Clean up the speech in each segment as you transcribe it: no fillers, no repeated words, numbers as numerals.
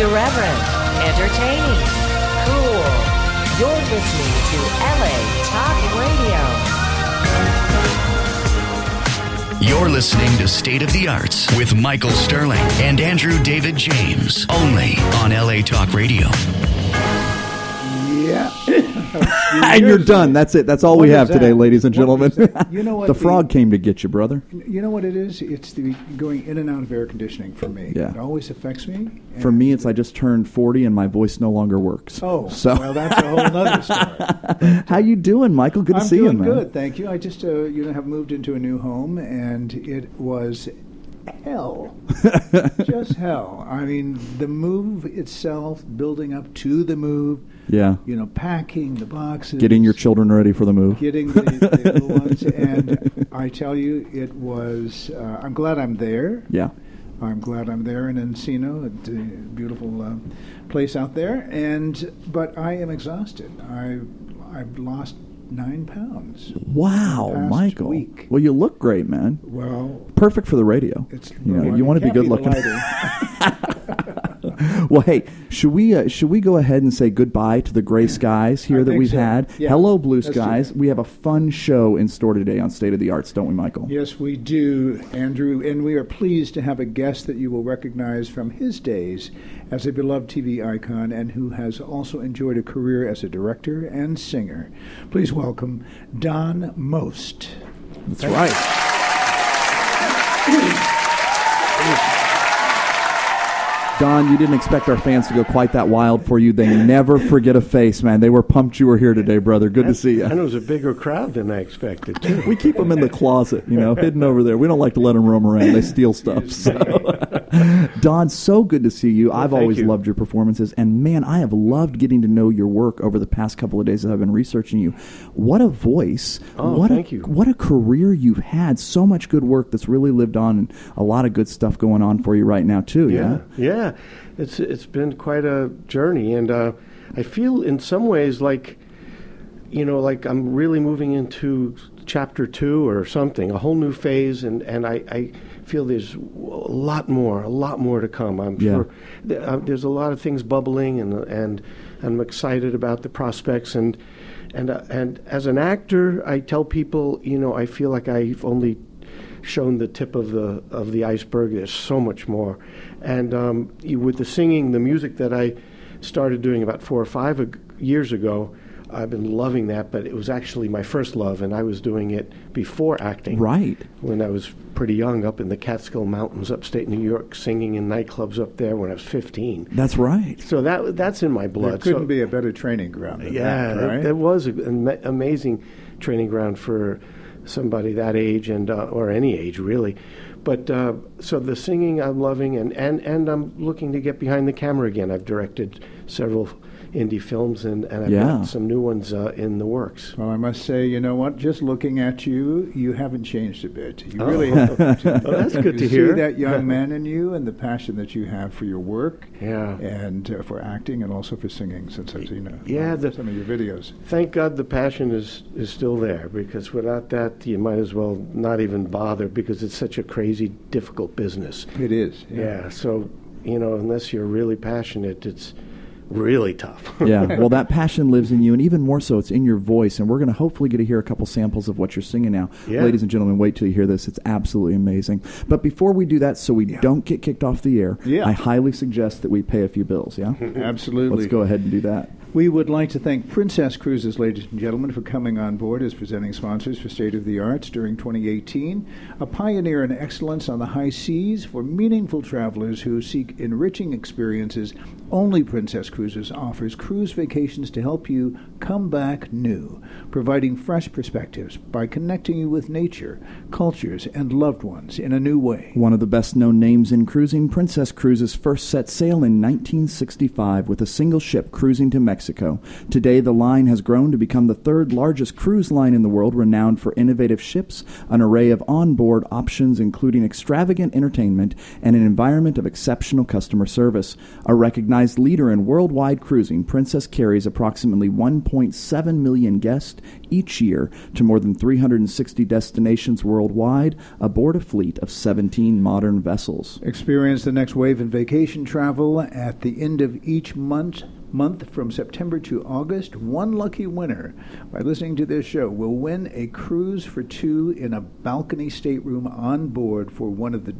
irreverent, entertaining, cool. You're listening to LA Talk Radio. You're listening to State of the Arts with Michael Sterling and Andrew David James, only on LA Talk Radio. Yeah. And you're done. That's it. That's all we have today, ladies and gentlemen. You know what? The frog came to get you, brother. You know what it is? It's the going in and out of air conditioning for me. Yeah. It always affects me. For me, it's I just turned 40 and my voice no longer works. Oh, so. Well, that's a whole other story. How you doing, Michael? Good to see you, man. I'm doing good, thank you. I just have moved into a new home, and it was hell. Just hell. I mean, the move itself, building up to the move. Yeah. Packing the boxes. Getting your children ready for the move. Getting the little ones. And I tell you, it was, I'm glad I'm there. Yeah. I'm glad I'm there in Encino, a beautiful place out there. But I am exhausted. I've lost 9 pounds. Wow, Michael. Week. Well, you look great, man. Well, perfect for the radio. You want to be good looking. Well, hey, should we go ahead and say goodbye to the gray skies here that we've had? Yeah. Hello, blue skies. We have a fun show in store today on State of the Arts, don't we, Michael? Yes, we do, Andrew, and we are pleased to have a guest that you will recognize from his days as a beloved TV icon and who has also enjoyed a career as a director and singer. Please welcome Don Most. That's right. Don, you didn't expect our fans to go quite that wild for you. They never forget a face, man. They were pumped you were here today, brother. Good to see you. And it was a bigger crowd than I expected, too. We keep them in the closet, hidden over there. We don't like to let them roam around. They steal stuff. So. Don, so good to see you. Well, I've always loved your performances. And, man, I have loved getting to know your work over the past couple of days that I've been researching you. What a voice. Thank you. What a career you've had. So much good work that's really lived on and a lot of good stuff going on for you right now, too. Yeah. It's been quite a journey, and I feel in some ways like I'm really moving into chapter 2 or something, a whole new phase, and I feel there's a lot more to come. I'm sure there's a lot of things bubbling, and I'm excited about the prospects, and as an actor, I tell people, I feel like I've only shown the tip of the iceberg. There's so much more, and with the singing, the music that I started doing about 4 or 5 years ago, I've been loving that. But it was actually my first love, and I was doing it before acting. Right. When I was pretty young, up in the Catskill Mountains, upstate New York, singing in nightclubs up there when I was 15. That's right. So that's in my blood. There couldn't be a better training ground than that, right? It was an amazing training ground for somebody that age and or any age really, but so the singing I'm loving, and I'm looking to get behind the camera again. I've directed several indie films, and I've got some new ones in the works. Well, I must say, you know what? Just looking at you, you haven't changed a bit. You really haven't. Well, that's good to hear. hear. See that young man in you and the passion that you have for your work, and for acting, and also for singing. Since I've seen some of your videos. Thank God the passion is still there, because without that, you might as well not even bother, because it's such a crazy, difficult business. It is. Yeah. So unless you're really passionate, it's really tough. Yeah, well, that passion lives in you, and even more so, it's in your voice, and we're going to hopefully get to hear a couple samples of what you're singing now. Yeah. Ladies and gentlemen, wait till you hear this. It's absolutely amazing. But before we do that, so we don't get kicked off the air, I highly suggest that we pay a few bills, yeah? Absolutely. Let's go ahead and do that. We would like to thank Princess Cruises, ladies and gentlemen, for coming on board as presenting sponsors for State of the Arts during 2018. A pioneer in excellence on the high seas for meaningful travelers who seek enriching experiences. Only Princess Cruises offers cruise vacations to help you come back new, providing fresh perspectives by connecting you with nature, cultures, and loved ones in a new way. One of the best-known names in cruising, Princess Cruises first set sail in 1965 with a single ship cruising to Mexico Mexico. Today, the line has grown to become the third largest cruise line in the world, renowned for innovative ships, an array of onboard options including extravagant entertainment, and an environment of exceptional customer service. A recognized leader in worldwide cruising, Princess carries approximately 1.7 million guests each year to more than 360 destinations worldwide aboard a fleet of 17 modern vessels. Experience the next wave in vacation travel at the end of each month from September to August. One lucky winner, by listening to this show, will win a cruise for two in a balcony stateroom on board for one of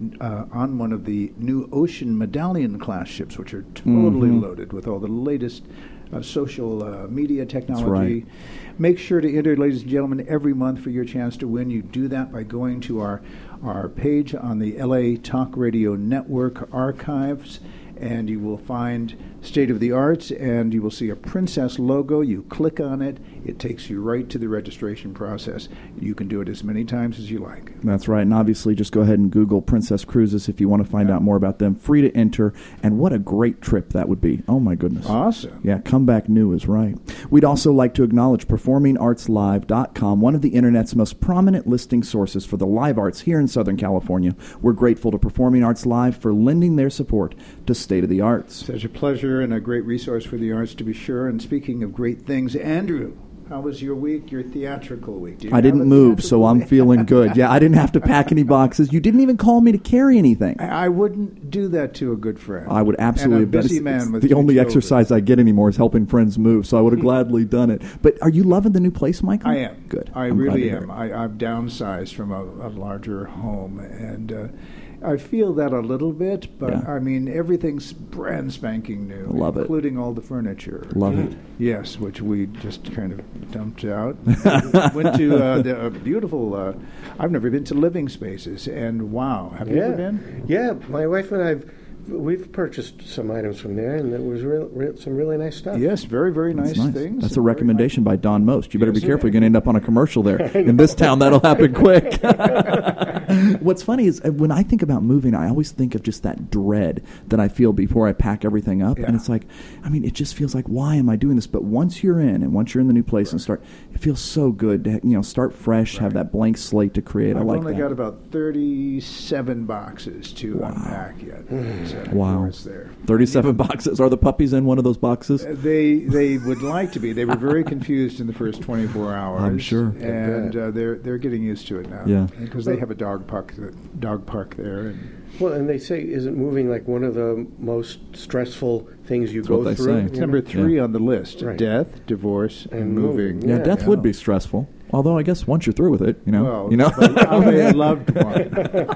the new Ocean Medallion class ships, which are totally loaded with all the latest social media technology. That's right. Make sure to enter, ladies and gentlemen, every month for your chance to win. You do that by going to our page on the LA Talk Radio Network archives, and you will find State of the Arts, and you will see a Princess logo. You click on it. It takes you right to the registration process. You can do it as many times as you like. That's right. And obviously, just go ahead and Google Princess Cruises if you want to find out more about them. Free to enter. And what a great trip that would be. Oh, my goodness. Awesome. Yeah, come back new is right. We'd also like to acknowledge PerformingArtsLive.com, one of the Internet's most prominent listing sources for the live arts here in Southern California. We're grateful to Performing Arts Live for lending their support to State of the Arts. Such a pleasure and a great resource for the arts, to be sure. And speaking of great things, Andrew, how was your week, your theatrical week? I didn't move, so I'm feeling good. Yeah, I didn't have to pack any boxes. You didn't even call me to carry anything. I wouldn't do that to a good friend. I would absolutely. And a busy man with the only children. Exercise I get anymore is helping friends move, so I would have gladly done it. But are you loving the new place, Michael? I am. Good. I really am. I've downsized from a larger home, and I feel that a little bit, but I mean, everything's brand spanking new. Love it. Including all the furniture. Love it. Yes, which we just kind of dumped out. Went to the beautiful, I've never been to Living Spaces, and wow, have you ever been? Yeah, my wife and we've purchased some items from there, and it was some really nice stuff. Yes, very, very nice things. That's a recommendation by Don Most. You better be careful. You're going to end up on a commercial there. In this town, that'll happen quick. What's funny is when I think about moving, I always think of just that dread that I feel before I pack everything up. Yeah. And it's like, I mean, it just feels like, why am I doing this? But once you're in, and once you're in the new place and start, it feels so good to start fresh, have that blank slate to create. I like that. I've only got about 37 boxes to unpack yet. Wow. It's there. 37 boxes. Are the puppies in one of those boxes? They would like to be. They were very confused in the first 24 hours. I'm sure. And they're getting used to it now. Yeah. Because they have a dog park there. And they say, isn't moving like one of the most stressful things you go through? Say. It's number 3 on the list. Right. Death, divorce, and moving. Yeah, death would be stressful. Although I guess once you're through with it, I loved one.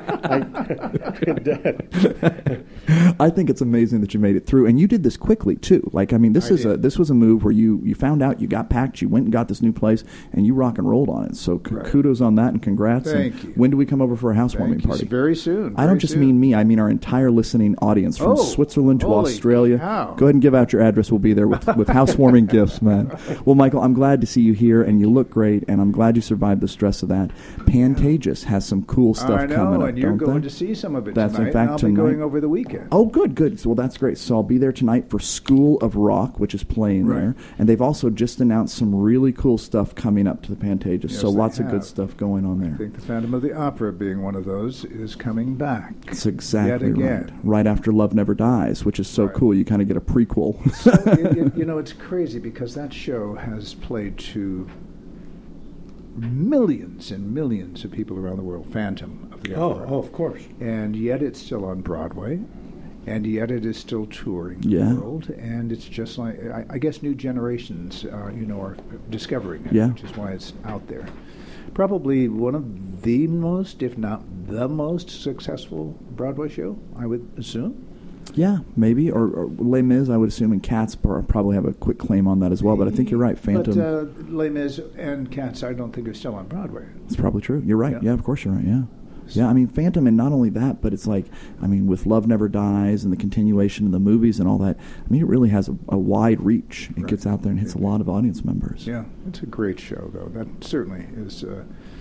I think it's amazing that you made it through, and you did this quickly too. Like, I mean, this was a move where you found out, you got packed, you went and got this new place, and you rock and rolled on it. So kudos on that, and congrats. Thank you. When do we come over for a housewarming party? Very soon. I don't just mean me; I mean our entire listening audience from Switzerland to Australia. Cow. Go ahead and give out your address. We'll be there with housewarming gifts, man. Well, Michael, I'm glad to see you here, and you look great, and I'm glad you survived the stress of that. Pantages has some cool stuff coming up, and you're going to see some of it tonight. In fact, I'll be going over the weekend. Oh, good. So, well, that's great. So I'll be there tonight for School of Rock, which is playing there. And they've also just announced some really cool stuff coming up to the Pantages. Yes, so lots of good stuff going on there. I think the Phantom of the Opera, being one of those, is coming back. That's exactly right. Right after Love Never Dies, which is so cool. You kind of get a prequel. So, it's crazy because that show has played to millions and millions of people around the world. Phantom of the Opera. Oh, of course. And yet it's still on Broadway, and yet it is still touring the world. And it's just like, I guess new generations, are discovering it, which is why it's out there. Probably one of the most, if not the most successful Broadway show, I would assume. Yeah, maybe. Or Les Mis, I would assume, and Cats probably have a quick claim on that as well. But I think you're right, Phantom. But Les Mis and Cats, I don't think are still on Broadway. It's probably true. You're right. Yeah, of course you're right, yeah. Yeah, I mean, Phantom, and not only that, but it's like, I mean, with Love Never Dies and the continuation of the movies and all that, I mean, it really has a wide reach. It gets out there and hits a lot of audience members. Yeah, it's a great show, though. That certainly is...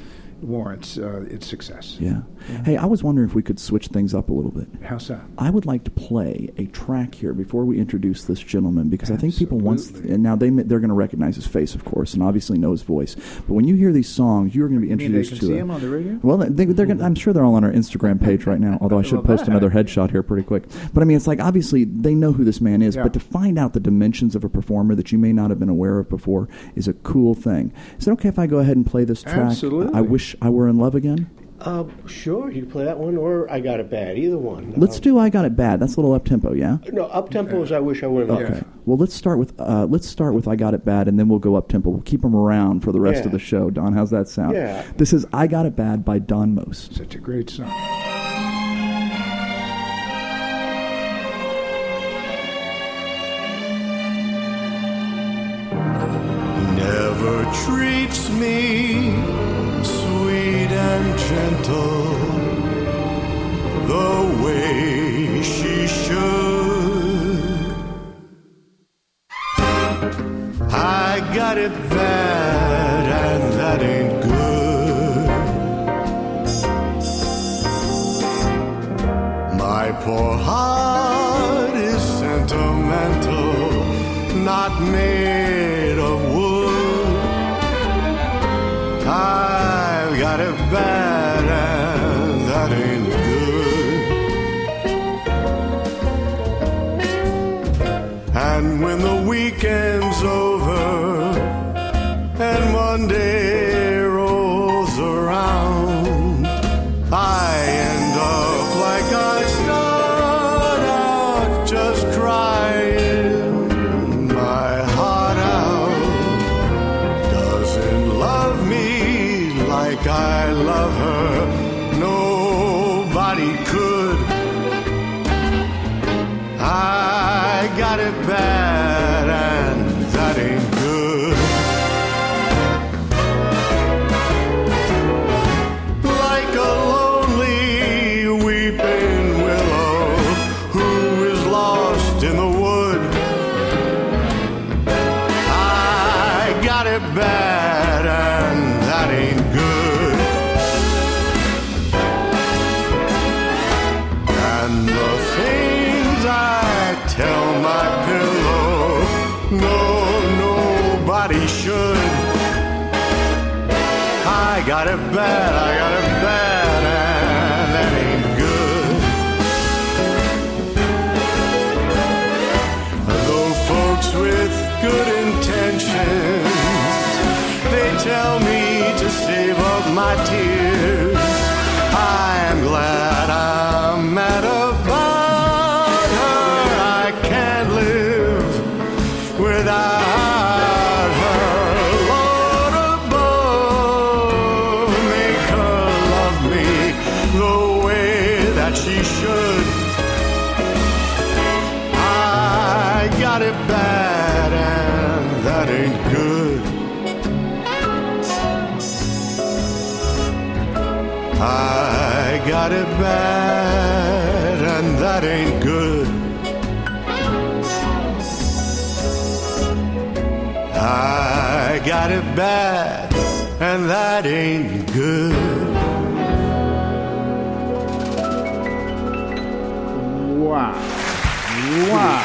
warrants its success. Yeah. Hey, I was wondering if we could switch things up a little bit. How's that? I would like to play a track here before we introduce this gentleman, because I think people and now they're going to recognize his face, of course, and obviously know his voice. But when you hear these songs, you're going to be introduced they can to see it. him on the radio? Well, they're gonna, I'm sure they're all on our Instagram page right now. Although I should post another headshot here pretty quick. But I mean, it's like obviously they know who this man is, but to find out the dimensions of a performer that you may not have been aware of before is a cool thing. Is it okay if I go ahead and play this track? Absolutely. I Wish I Were in Love Again. Sure, you can play that one, or I Got It Bad, either one. Let's do I Got It Bad. That's a little up-tempo, yeah? No, up-tempo is I Wish I Were in Love. Okay. Well, let's start with I Got It Bad, and then we'll go up-tempo. We'll keep them around for the rest of the show. Don, how's that sound? Yeah. This is I Got It Bad by Don Most. Such a great song. Never treats me sweet and gentle the way she should. I got it bad and that ain't good. My poor heart is sentimental, not made of wood. I've got it bad and that ain't good. And when the weekend's over and Monday rolls around, I end up like I start out, just crying my heart out. Doesn't love me like I love her, nobody could. I got it bad and that ain't good. Like a lonely weeping willow who is lost in the wood, I got it bad and that ain't good. And the things I tell my pillow, no, nobody should. I got it bad, and that ain't good. Though folks with good intentions, they tell me to save up my tears, I am glad I'm mad about her. I can't live without her. Lord above, make her love me the way that she should. I got it bad and that ain't good. I got it bad and that ain't good. I got it bad and that ain't good. Wow. Wow.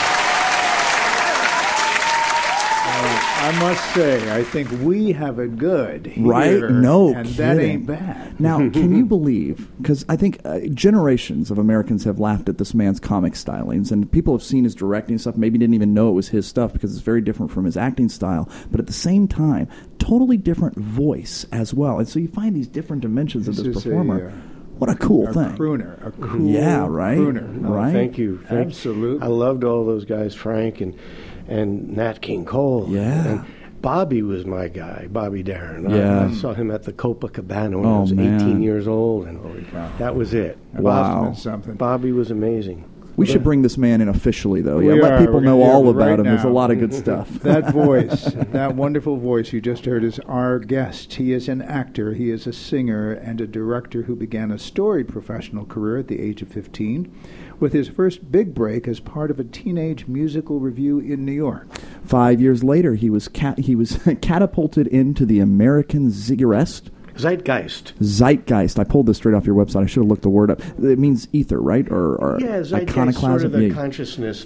I must say, I think we have it good here, Right? No and kidding. that ain't bad. Now, can you believe, because I think generations of Americans have laughed at this man's comic stylings, and people have seen his directing stuff, maybe didn't even know it was his stuff because it's very different from his acting style, but at the same time, totally different voice as well. And so you find these different dimensions of this performer. What a cool thing. Crooner. A cool Yeah, right? crooner. Oh, Right? thank you. Absolutely. I loved all those guys, Frank and Nat King Cole. Yeah. And Bobby was my guy, Bobby Darin. Yeah. I saw him at the Copacabana when Oh, I was man. 18 years old, and that was it. Wow. That's something. Bobby was amazing. We should bring this man in officially, though. We Yeah, let are. people We're know gonna do all it about right him. There's a now. lot of good stuff. That voice, that wonderful voice you just heard is our guest. He is an actor, he is a singer, and a director who began a storied professional career at the age of 15, with his first big break as part of a teenage musical revue in New York. 5 years later, he was catapulted into the American Ziggurat. Zeitgeist. I pulled this straight off your website. I should have looked the word up. It means ether, right? Or yeah, zeitgeist, iconoclasm. sort of the consciousness,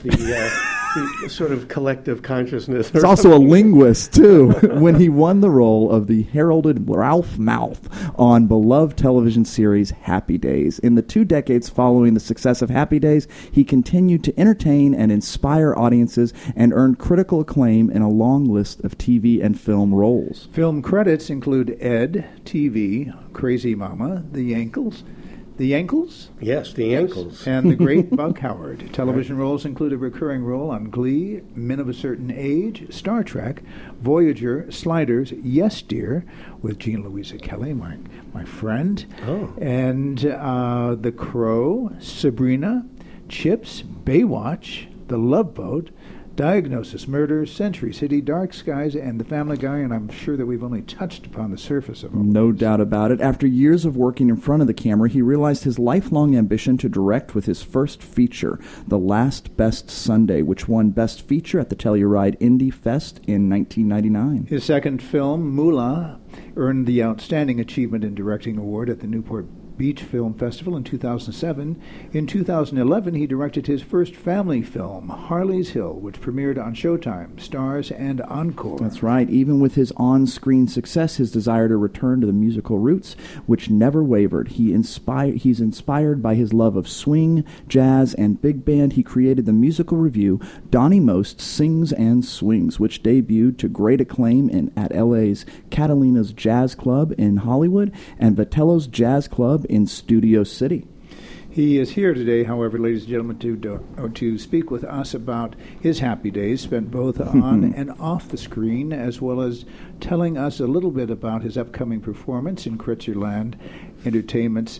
the sort of collective consciousness. He's also a linguist, too, when he won the role of the heralded Ralph Mouth on beloved television series Happy Days. In the 2 decades following the success of Happy Days, he continued to entertain and inspire audiences and earned critical acclaim in a long list of TV and film roles. Film credits include Ed, TV, Crazy Mama, The Yankles. The Yankles? Yes, The Yankles. And The Great Buck Howard. Television roles include a recurring role on Glee, Men of a Certain Age, Star Trek, Voyager, Sliders, Yes Dear, with Jean Louisa Kelly, my friend, and The Crow, Sabrina, Chips, Baywatch, The Love Boat, Diagnosis Murder, Century City, Dark Skies, and The Family Guy, and I'm sure that we've only touched upon the surface of all No these. doubt about it. After years of working in front of the camera, he realized his lifelong ambition to direct with his first feature, The Last Best Sunday, which won Best Feature at the Telluride Indie Fest in 1999. His second film, Moolah, earned the Outstanding Achievement in Directing Award at the Newport Beach Film Festival in 2007. In 2011, he directed his first family film, Harley's Hill, which premiered on Showtime, Stars, and Encore. That's right. Even with his on-screen success, his desire to return to the musical roots, which never wavered. He's inspired by his love of swing, jazz, and big band. He created the musical review Donnie Most Sings and Swings, which debuted to great acclaim at LA's Catalina's Jazz Club in Hollywood and Vitello's Jazz Club in Studio City. He is here today, however, ladies and gentlemen, to speak with us about his happy days spent both on and off the screen, as well as telling us a little bit about his upcoming performance in Kritzerland Entertainment's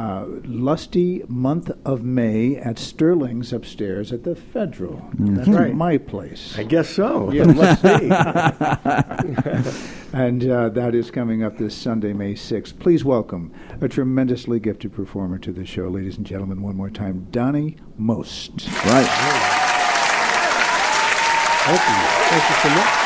lusty month of May at Sterling's upstairs at the Federal. That's right. My place. I guess so. Yeah. Let's see. And that is coming up this Sunday, May 6th. Please welcome a tremendously gifted performer to the show, ladies and gentlemen, one more time, Donnie Most. Right. Thank you so much.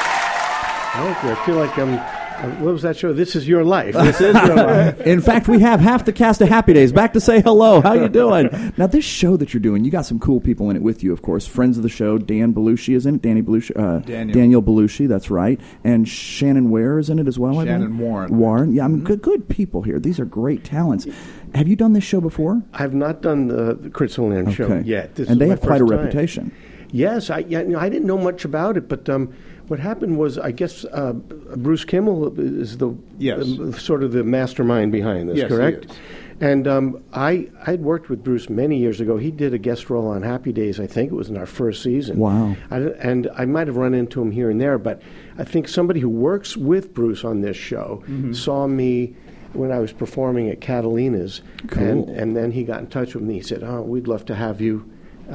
Thank you. I feel like what was that show? This Is Your Life. This is your life. In fact, we have half the cast of Happy Days back to say hello. How you doing? Now, this show that you're doing, you got some cool people in it with you, of course. Friends of the show, Dan Belushi is in it. Daniel Belushi, that's right. And Shannon Ware is in it as well. Shannon Warren. Warren. Yeah, good people here. These are great talents. Have you done this show before? I've not done the Kritzerland show yet. This and is they my have quite a first time. reputation. Yes, I didn't know much about it, but what happened was, I guess Bruce Kimmel is sort of the mastermind behind this, yes, correct? He is. And I'd worked with Bruce many years ago. He did a guest role on Happy Days. I think it was in our first season. Wow. And I might have run into him here and there, but I think somebody who works with Bruce on this show saw me when I was performing at Catalina's. Cool. And then he got in touch with me. He said, we'd love to have you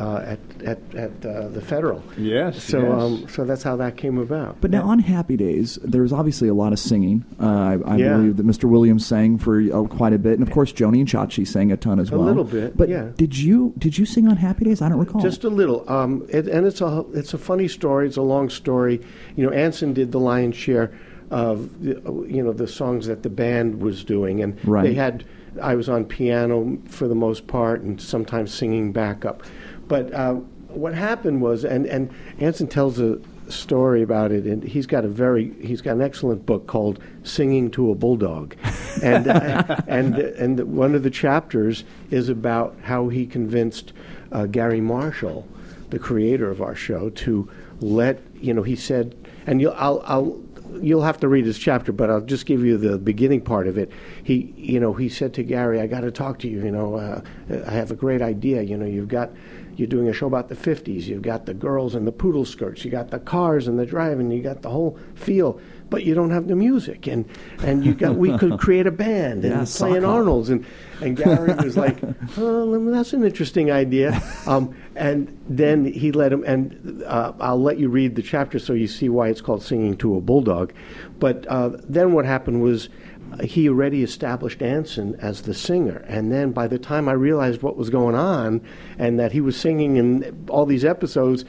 at the Federal. Yes. So that's how that came about. But now on Happy Days, there's obviously a lot of singing. I believe that Mr. Williams sang for quite a bit, and of course Joni and Chachi sang a ton as well. A little bit, but yeah. Did you sing on Happy Days? I don't recall. Just a little. And it's a funny story. It's a long story. Anson did the lion's share of the songs that the band was doing, and right. I was on piano for the most part, and sometimes singing backup. But what happened was, and Anson tells a story about it, and he's got an excellent book called "Singing to a Bulldog," and and one of the chapters is about how he convinced Gary Marshall, the creator of our show, to let he said, and you'll have to read his chapter, but I'll just give you the beginning part of it. He said to Gary, "I got to talk to you. I have a great idea. You're doing a show about the 50s. You've got the girls and the poodle skirts. You got the cars and the driving. You got the whole feel, but you don't have the music. And we could create a band and play in Arnold's." And Gary was like, "Oh, that's an interesting idea." And then he let him. And I'll let you read the chapter so you see why it's called "Singing to a Bulldog." But then what happened was, he already established Anson as the singer, and then by the time I realized what was going on and that he was singing in all these episodes,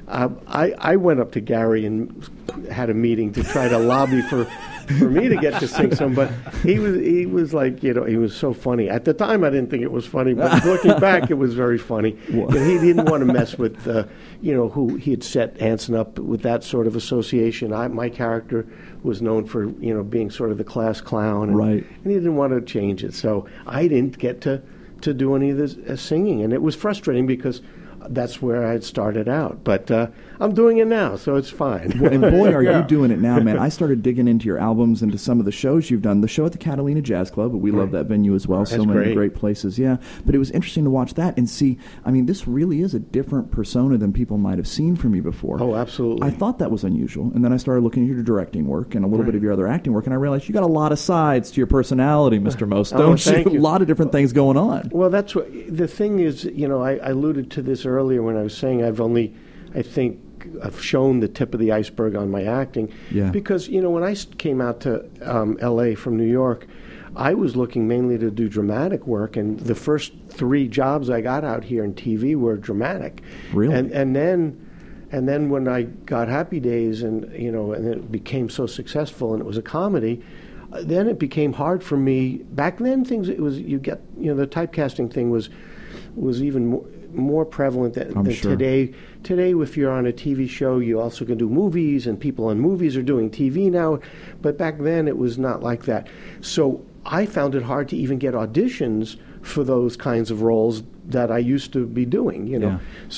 I went up to Gary and had a meeting to try to lobby for me to get to sing some, but he was like, he was so funny. At the time, I didn't think it was funny, but looking back, it was very funny. And he didn't want to mess with, who he had set Anson up with that sort of association. My character was known for, being sort of the class clown, and he didn't want to change it. So I didn't get to do any of this singing, and it was frustrating because that's where I had started out. But I'm doing it now, so it's fine. And boy, are you doing it now, man. I started digging into your albums, into some of the shows you've done. The show at the Catalina Jazz Club, but we love that venue as well. So many great places, yeah. But it was interesting to watch that and see, this really is a different persona than people might have seen from you before. Oh, absolutely. I thought that was unusual. And then I started looking at your directing work and a little bit of your other acting work, and I realized you got a lot of sides to your personality, Mr. Most, don't you? A lot of different things going on. Well, that's what the thing is. I alluded to this earlier when I was saying I've shown the tip of the iceberg on my acting. Yeah. Because, when I came out to L.A. from New York, I was looking mainly to do dramatic work, and the first 3 jobs I got out here in TV were dramatic. Really? And then when I got Happy Days, and it became so successful, and it was a comedy, then it became hard for me. Back then, the typecasting thing was even more prevalent than sure. today. Today, if you're on a TV show, you also can do movies, and people on movies are doing TV now. But back then, it was not like that. So I found it hard to even get auditions for those kinds of roles that I used to be doing. Yeah.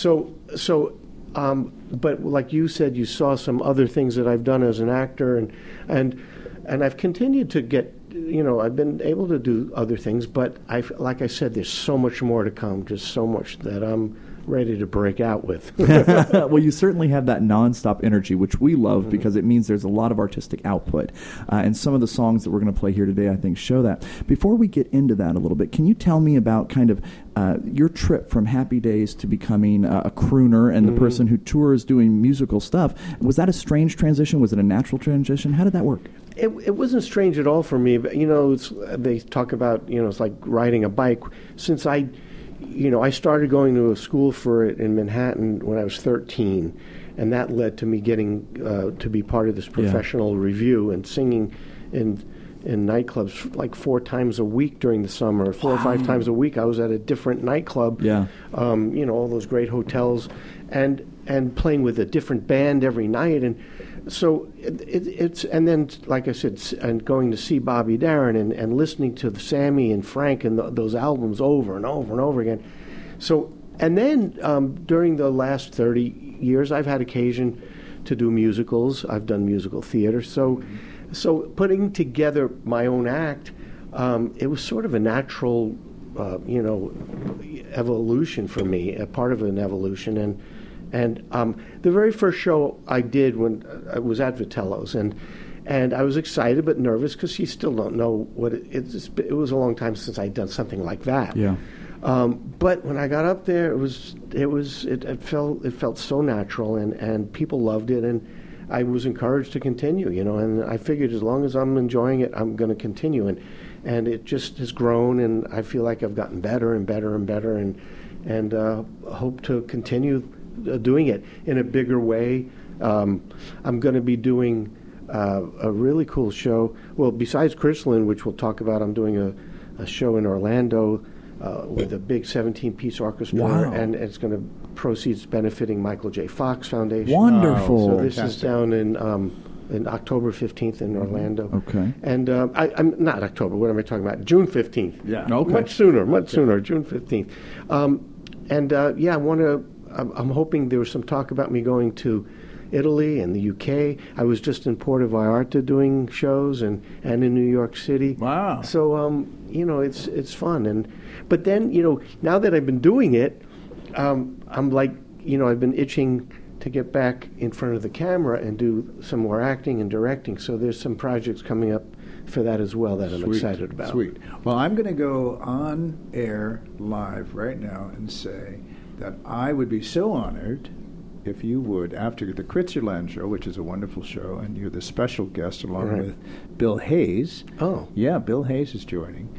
But like you said, you saw some other things that I've done as an actor, and I've continued to get. I've been able to do other things, but like I said, there's so much more to come, just so much that I'm ready to break out with. Well, you certainly have that nonstop energy, which we love because it means there's a lot of artistic output. And some of the songs that we're going to play here today, I think, show that. Before we get into that a little bit, can you tell me about kind of your trip from Happy Days to becoming a crooner and the person who tours doing musical stuff? Was that a strange transition? Was it a natural transition? How did that work? It wasn't strange at all for me, but they talk about it's like riding a bike. Since I started going to a school for it in Manhattan when I was 13, and that led to me getting to be part of this professional review and singing in nightclubs like 4 times a week during the summer. 4 or 5 times a week I was at a different nightclub. Yeah. All those great hotels, and playing with a different band every night, and so it's and then, like I said, and going to see Bobby Darin and listening to Sammy and Frank and those albums over and over and over again. So, and then during the last 30 years, I've had occasion to do musicals. I've done musical theater. So putting together my own act, it was sort of a natural, evolution for me, a part of an evolution. And the very first show I did when I was at Vitello's, and I was excited but nervous because you still don't know what it was a long time since I'd done something like that. Yeah. But when I got up there, it felt so natural, and people loved it, and I was encouraged to continue. And I figured as long as I'm enjoying it, I'm going to continue, and it just has grown, and I feel like I've gotten better and better and better, and hope to continue doing it in a bigger way. I'm going to be doing a really cool show. Well, besides Chrysalin, which we'll talk about, I'm doing a show in Orlando with a big 17-piece orchestra. Wow. And it's going to proceeds benefiting Michael J. Fox Foundation. Wonderful. So this is down in October 15th in Orlando. Okay. And I'm not October. What am I talking about? June 15th. Yeah. Okay. Much sooner. June 15th. I'm hoping there was some talk about me going to Italy and the UK. I was just in Porta Vallarta doing shows and in New York City. Wow. So it's fun, but then now that I've been doing it, I'm like I've been itching to get back in front of the camera and do some more acting and directing. So there's some projects coming up for that as well that I'm excited about. Sweet. Well, I'm going to go on air live right now and say that I would be so honored if you would, after the Kritzerland show, which is a wonderful show, and you're the special guest along with Bill Hayes. Oh. Yeah, Bill Hayes is joining.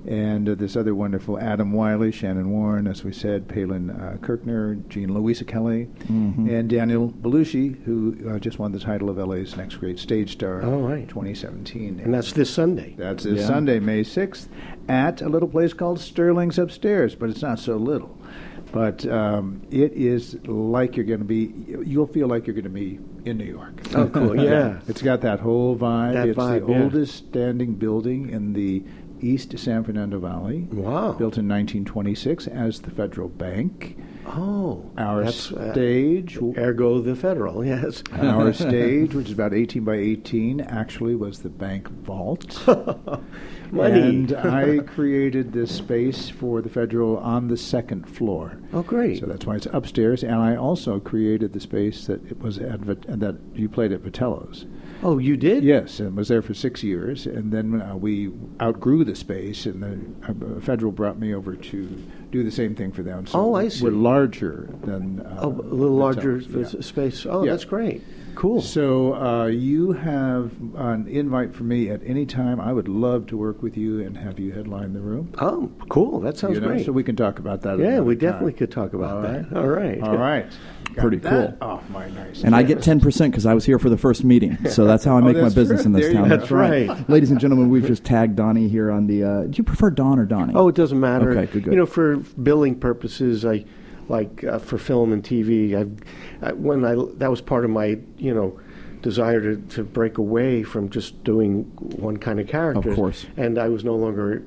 And this other wonderful Adam Wiley, Shannon Warren, as we said, Palin Kirkner, Jean Louisa Kelly, and Daniel Belushi, who just won the title of LA's Next Great Stage Star in 2017. And that's this Sunday. That's this Sunday, May 6th, at a little place called Sterling's Upstairs, but it's not so little. But it is like you'll feel like you're going to be in New York. Oh, cool, yeah. It's got that whole vibe. It's the yeah. oldest standing building in the East San Fernando Valley. Wow. Built in 1926 as the Federal Bank. Oh. Our stage... ergo the Federal, yes. Our stage, which is about 18 by 18, actually was the bank vault. Money. And I created this space for the Federal on the second floor. Oh, great. So that's why it's upstairs. And I also created the space that it was at that you played at Vitello's. Oh, you did? Yes, and was there for 6 years. And then we outgrew the space, and the Federal brought me over to do the same thing for them. So I see. We're larger than... a little larger Vitello's, space. Oh, that's great. Cool. So you have an invite for me at any time. I would love to work with you and have you headline the room. Oh, cool. That sounds great. So we can talk about that. Yeah, we time. definitely could talk about that. All right. All right. Pretty cool. Off my nice. And I get 10% because I was here for the first meeting. So that's how I make my business in this town. That's right. Ladies and gentlemen, we've just tagged Donnie here on the... do you prefer Don or Donnie? Oh, it doesn't matter. Okay, good. You know, for billing purposes, for film and TV, that was part of my, desire to break away from just doing one kind of character. Of course. And I was no longer,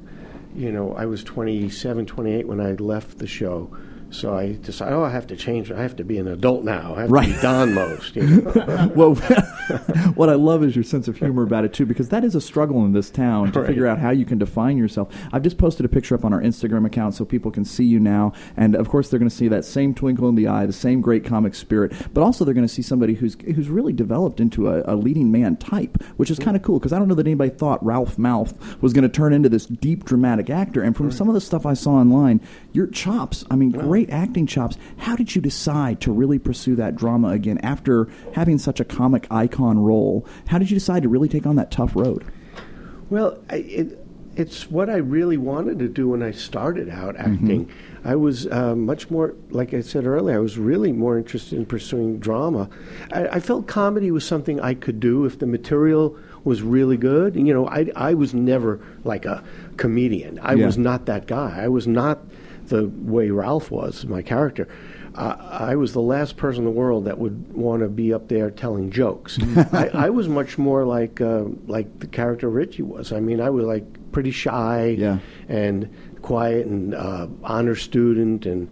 I was 27, 28 when I left the show. So I decided, I have to change. I have to be an adult now. I have to be Don most. Well, what I love is your sense of humor about it, too, because that is a struggle in this town to figure out how you can define yourself. I've just posted a picture up on our Instagram account so people can see you now. And, of course, they're going to see that same twinkle in the eye, the same great comic spirit. But also they're going to see somebody who's really developed into a leading man type, which is kind of cool, because I don't know that anybody thought Ralph Malph was going to turn into this deep, dramatic actor. And from some of the stuff I saw online, your chops, great acting chops. How did you decide to really pursue that drama again after having such a comic icon role? How did you decide to really take on that tough road? Well, it's what I really wanted to do when I started out acting. I was much more, like I said earlier, I was really more interested in pursuing drama. I felt comedy was something I could do if the material was really good. I was never like a comedian. I was not that guy. I was not the way Ralph was, my character. I was the last person in the world that would want to be up there telling jokes. I was much more like the character Richie was. I was like pretty shy and quiet and honor student and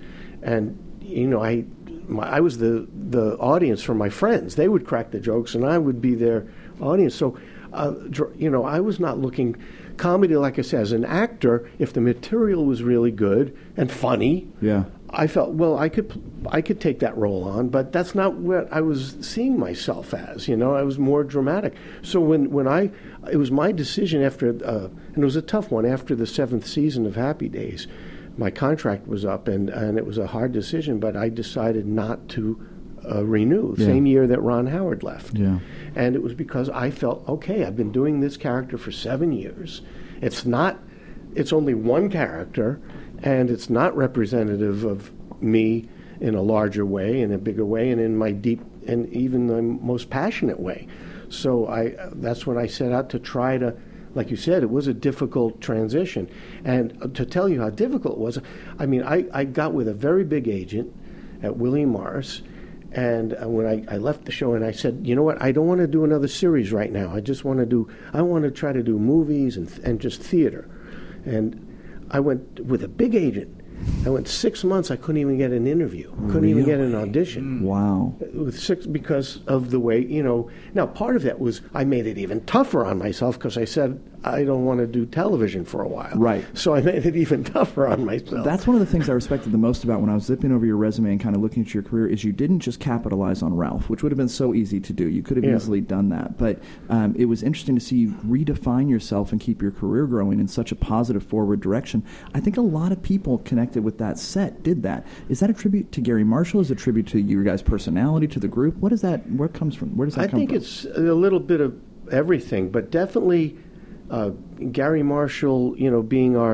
I was the audience for my friends. They would crack the jokes and I would be their audience. So I was not looking. Comedy, like I said, as an actor, if the material was really good and funny, I felt, well, I could take that role on, but that's not what I was seeing myself as. I was more dramatic. So when it was my decision after, and it was a tough one, after the 7th season of Happy Days, my contract was up, and it was a hard decision, but I decided not to renew, same year that Ron Howard left. And it was because I felt, okay, I've been doing this character for 7 years. It's only one character, and it's not representative of me in a larger way, in a bigger way, and in my deep and even the most passionate way. So that's when I set out to try to, like you said, it was a difficult transition. And to tell you how difficult it was, I got with a very big agent at William Morris. And when I left the show, and I said, you know what, I don't want to do another series right now. I want to try to do movies and just theater. And I went with a big agent. I went 6 months. I couldn't even get an interview. Couldn't even get an audition. Wow. Because of the way, Now, part of that was I made it even tougher on myself because I said I don't want to do television for a while. Right. So I made it even tougher on myself. That's one of the things I respected the most about when I was zipping over your resume and kind of looking at your career is you didn't just capitalize on Ralph, which would have been so easy to do. You could have easily done that. But it was interesting to see you redefine yourself and keep your career growing in such a positive forward direction. I think a lot of people connected with that set did that. Is that a tribute to Gary Marshall? Is it a tribute to your guys' personality, to the group? What is that? Where comes from? Where does that come from? I think it's a little bit of everything, but definitely Gary Marshall, being our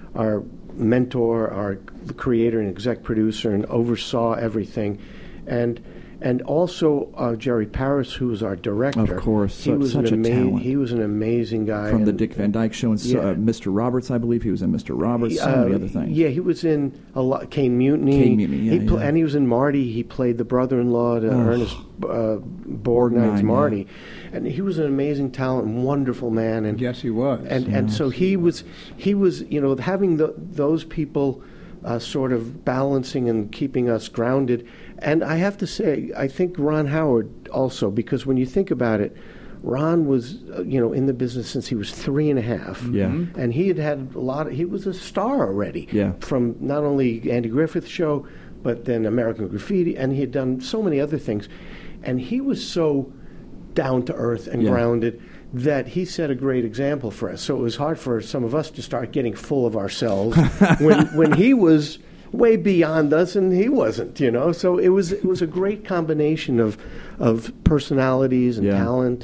our mentor, our creator and exec producer, and oversaw everything. And also Jerry Paris, who was our director. Of course, he was such a talent. He was an amazing guy. From the Dick Van Dyke Show and Mr. Roberts, I believe he was in Mr. Roberts. So many other things. Yeah, he was in a lot. Cane Mutiny. Cane Mutiny, And he was in Marty. He played the brother-in-law to Ernest Borgnine's Marty, and he was an amazing talent, and wonderful man. And yes, he was. And so he was having those people sort of balancing and keeping us grounded. And I have to say, I think Ron Howard also, because when you think about it, Ron was, in the business since he was 3.5. Yeah. And he had he was a star already. Yeah. From not only Andy Griffith Show, but then American Graffiti, and he had done so many other things. And he was so down to earth and grounded that he set a great example for us. So it was hard for some of us to start getting full of ourselves when he was way beyond us and he wasn't, So it was a great combination of personalities and talent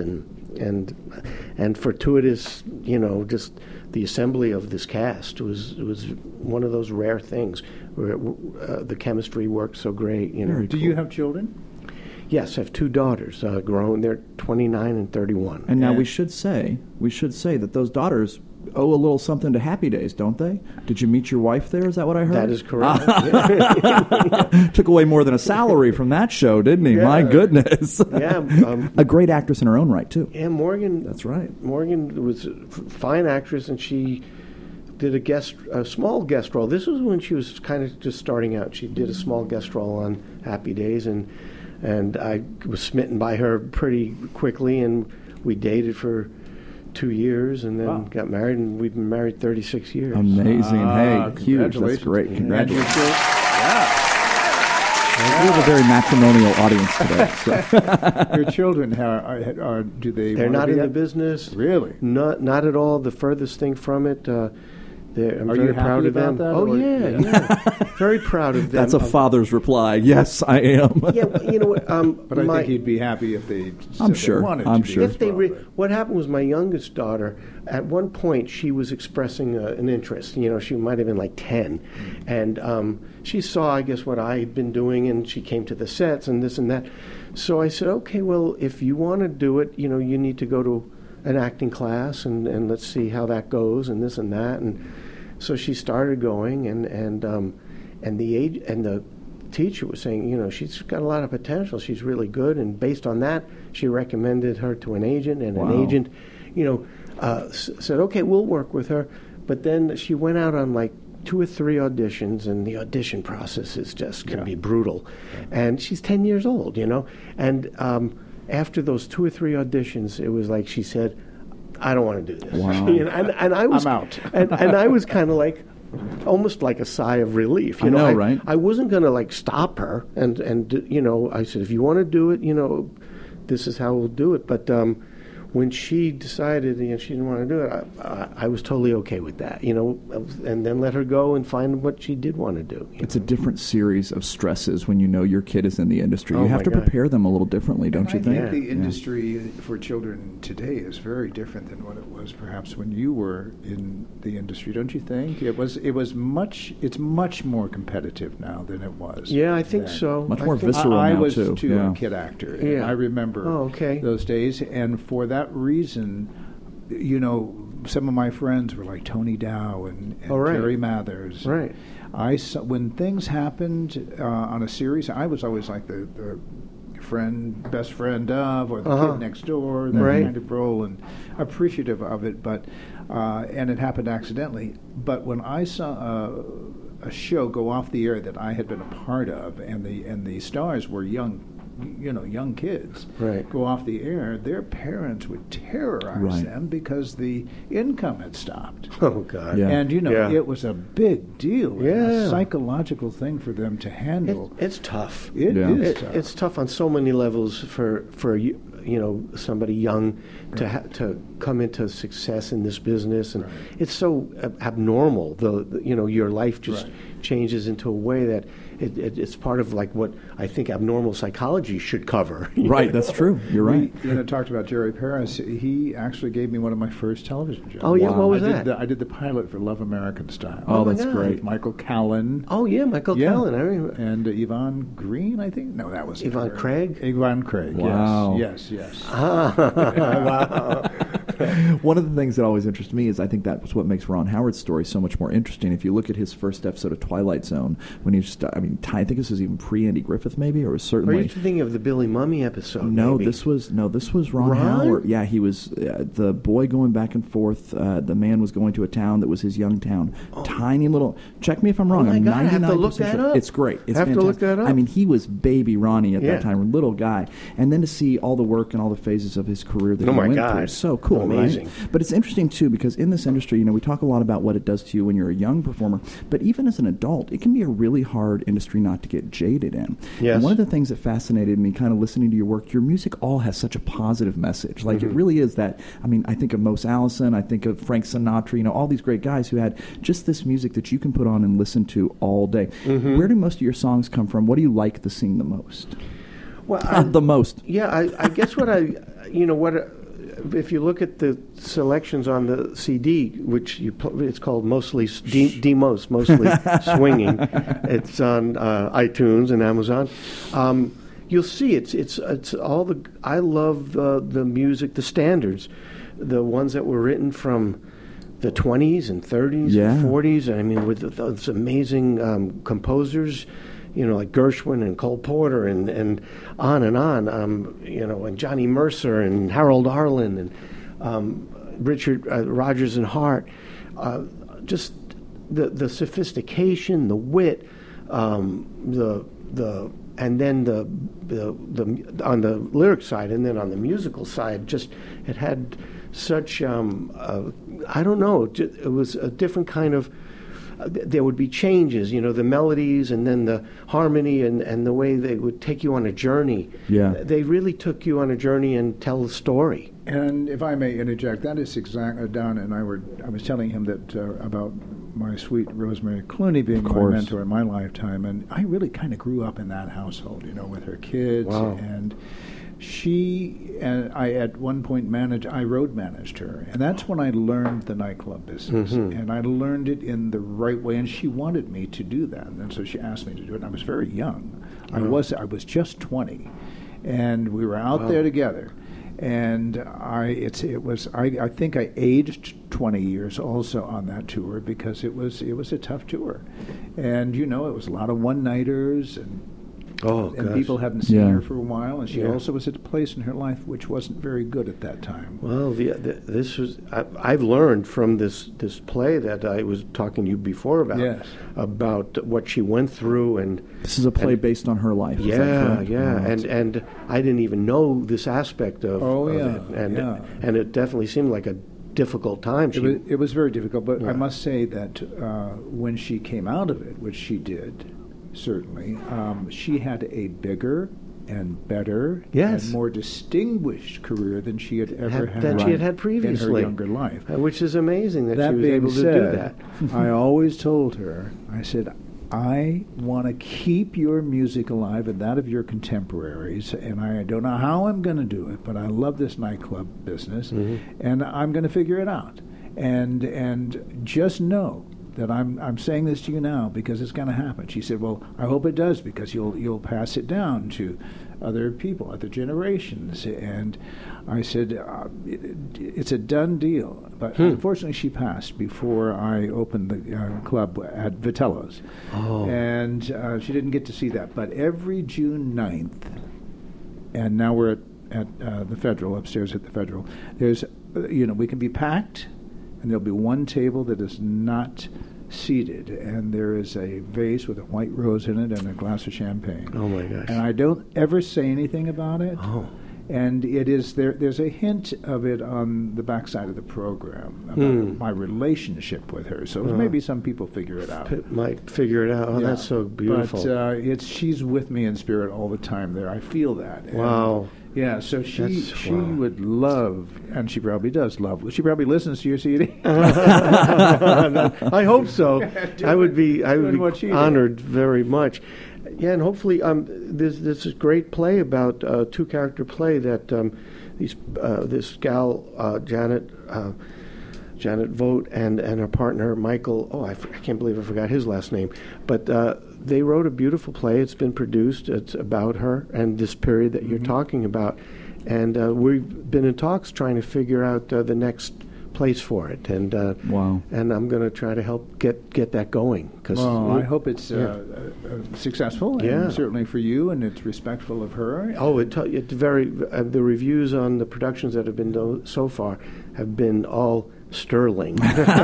and fortuitous, just the assembly of this cast was one of those rare things where the chemistry worked so great. Do you have children? Yes, I have 2 daughters, grown. They're 29 and 31. And now we should say that those daughters owe a little something to Happy Days, don't they? Did you meet your wife there? Is that what I heard? That is correct. Took away more than a salary from that show, didn't he? Yeah. My goodness. Yeah. A great actress in her own right, too. Yeah, Morgan. That's right. Morgan was a fine actress, and she did a small guest role. This was when she was kind of just starting out. She did a small guest role on Happy Days, and I was smitten by her pretty quickly, and we dated for 2 years, and then got married, and we've been married 36 years. Amazing. Hey, huge. That's great. Congratulations. We have a very matrimonial audience today. So. Your children, do they? They're not in the business. Really? Not at all. The furthest thing from it. I'm very proud of them. That, oh yeah. Very proud of them. That's a father's reply. Yes, I am. Yeah, you know what? But I think he'd be happy if they. I'm sure. If they what happened was my youngest daughter. At one point, she was expressing an interest. She might have been like 10, and she saw, I guess, what I had been doing, and she came to the sets and this and that. So I said, okay, well, if you want to do it, you need to go to an acting class, and let's see how that goes, and this and that, and so she started going, and the teacher was saying, she's got a lot of potential, she's really good, and based on that, she recommended her to an agent, and an agent, said, okay, we'll work with her, but then she went out on like 2 or 3 auditions, and the audition process is just can be brutal, and she's 10 years old, and after those 2 or 3 auditions, it was like she said, I don't want to do this. Wow. and I was, I'm out. and I was kind of like, almost like a sigh of relief. I know, right? I wasn't going to like stop her, and I said, if you want to do it, this is how we'll do it. But when she decided she didn't want to do it, I was totally okay with that, and then let her go and find what she did want to do. It's a different series of stresses when your kid is in the industry. You have to prepare them a little differently, don't you think? I think the industry for children today is very different than what it was perhaps when you were in the industry, don't you think? It's much more competitive now than it was. Yeah, I think so. Much more visceral I now, was too. a kid actor. And I remember those days, and for that reason, some of my friends were like Tony Dow and Terry Mathers. Right. I saw, when things happened on a series, I was always like the best friend of, or the kid next door, that kind of role, and appreciative of it. But and it happened accidentally. But when I saw a show go off the air that I had been a part of, and the stars were young kids, go off the air, their parents would terrorize them because the income had stopped. Oh, God. Yeah. And, it was a big deal. Yeah. A psychological thing for them to handle. It's tough. It is tough. It's tough on so many levels for somebody young to come into success in this business, and it's so abnormal. Your life just changes into a way that it's part of like what I think abnormal psychology should cover. Right, that's true. You're right. We talked about Jerry Paris. He actually gave me one of my first television jobs. Oh, yeah? What was that? I did the pilot for Love American Style. Oh, my that's God. great. Michael Callan. Oh, yeah, Michael Callan. I remember. And Yvonne Green, I think. No, that was Yvonne Craig? Yvonne Craig. Wow. Yes. Wow. One of the things that always interests me is I think that was what makes Ron Howard's story so much more interesting. If you look at his first episode of Twilight Zone, when he just, I think this was even pre-Andy Griffith, maybe, or certainly. Are you thinking of the Billy Mummy episode? No, maybe? this was Ron Howard. Yeah, he was the boy going back and forth. The man was going to a town that was his young town, tiny little. Check me if I'm wrong. Oh my I'm God, I have to 99% look that sure. up. It's great. It's have fantastic. to look that up. I mean, he was baby Ronnie at Yeah. that time, little guy, and then to see all the work and all the phases of his career that Oh he my went God. through, so cool, Amazing. right? But it's interesting too because in this industry, we talk a lot about what it does to you when you're a young performer, but even as an adult, it can be a really hard industry not to get jaded in. Yes. And one of the things that fascinated me, kind of listening to your work, your music all has such a positive message. Like it really is that. I mean, I think of Mose Allison, I think of Frank Sinatra, all these great guys who had just this music that you can put on and listen to all day. Where do most of your songs come from? What do you like to sing the most? Well, The most. Yeah, I guess if you look at the selections on the CD, which it's called mostly D-Most, mostly swinging. It's on iTunes and Amazon. You'll see it's all the. I love the music, the standards, the ones that were written from the 20s and 30s and 40s. I mean, with those amazing composers. Like Gershwin and Cole Porter and on, and Johnny Mercer and Harold Arlen and Richard Rodgers and Hart. Just the sophistication, the wit, and then the on the lyric side, and then on the musical side, just it had such I don't know. It was a different kind of. There would be changes, the melodies and then the harmony and the way they would take you on a journey. Yeah. They really took you on a journey and tell the story. And if I may interject, that is exactly Don and I was telling him that about my sweet Rosemary Clooney being my mentor in my lifetime, and I really kind of grew up in that household, with her kids. Wow. And she and I at one point I road managed her, and that's when I learned the nightclub business, and I learned it in the right way, and she wanted me to do that, and so she asked me to do it, and I was very young. I was just 20, and we were out there together, and I think I aged 20 years also on that tour because it was a tough tour, and it was a lot of one-nighters and people hadn't seen her for a while, and she also was at a place in her life which wasn't very good at that time. Well, this was I've learned from this play that I was talking to you before about what she went through, and this is a play based on her life. Yeah, is that correct? yeah, and I didn't even know this aspect of it, and it definitely seemed like a difficult time. It was very difficult, but I must say that when she came out of it, which she did. Certainly, she had a bigger and better and more distinguished career than she had ever had previously in her younger life. Which is amazing that she was able to do that. I always told her, I said, I want to keep your music alive and that of your contemporaries, and I don't know how I'm going to do it, but I love this nightclub business, and I'm going to figure it out. And just know that I'm saying this to you now because it's going to happen. She said, well, I hope it does because you'll pass it down to other people, other generations. And I said, it's a done deal. But unfortunately, she passed before I opened the club at Vitello's. Oh. And she didn't get to see that. But every June 9th, and now we're at the Federal, upstairs at the Federal, there's, we can be packed, and there'll be one table that is not seated, and there is a vase with a white rose in it and a glass of champagne. Oh my gosh! And I don't ever say anything about it. Oh. And it is there's a hint of it on the backside of the program about my relationship with her. So maybe some people figure it out. Might figure it out. Oh, that's so beautiful. But she's with me in spirit all the time there. I feel that. Wow. Yeah, so she Wow. would love, and she probably does love. She probably listens to your CD. I hope so. I would be what she did. honored very much. Yeah, and hopefully there's this great play about two-character play that this gal Janet Vogt and her partner Michael. I can't believe I forgot his last name, but they wrote a beautiful play. It's been produced. It's about her and this period that you're talking about, and we've been in talks trying to figure out the next place for it, and Wow. and I'm going to try to help get that going. Well, I hope it's successful, Yeah. and certainly for you, and it's respectful of her. It's very the reviews on the productions that have been done so far have been all sterling.